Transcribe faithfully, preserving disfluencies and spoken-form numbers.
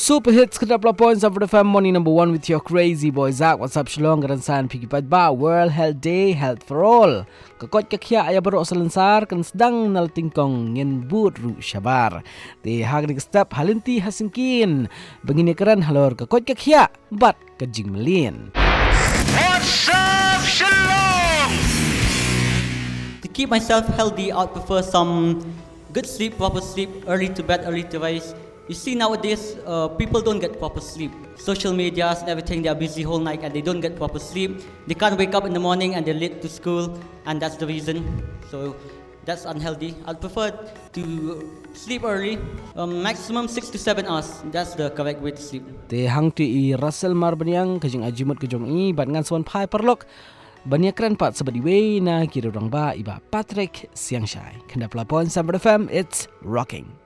Super hits kedap la points of the F M morning number one with your crazy boy Zach. What's up Shillong dan san pigi pat ba World Health Day, health for all. Kakot kakya aya baro selansar kan sedang nal tingkong ngin but ru syabar. Di hagni step halinti hasingkin. Begini keren halor kakot kakya bat kajing melin. What's up Shillong? To keep myself healthy, I prefer some good sleep, proper sleep, early to bed, early to rise. You see nowadays, uh, people don't get proper sleep. Social medias and everything, they are busy whole night and they don't get proper sleep. They can't wake up in the morning and they're late to school, and that's the reason. So that's unhealthy. I'd prefer to sleep early, um, maximum six to seven hours. That's the correct way to sleep. Te hang tu i Russell Marbanyang kajing ajimut kejong i bat ngan swan pai perlok. Banyak keren pat sebab iwe na kira orang ba iba Patrick Siangshai. Kendap lapon Sambar F M, it's rocking.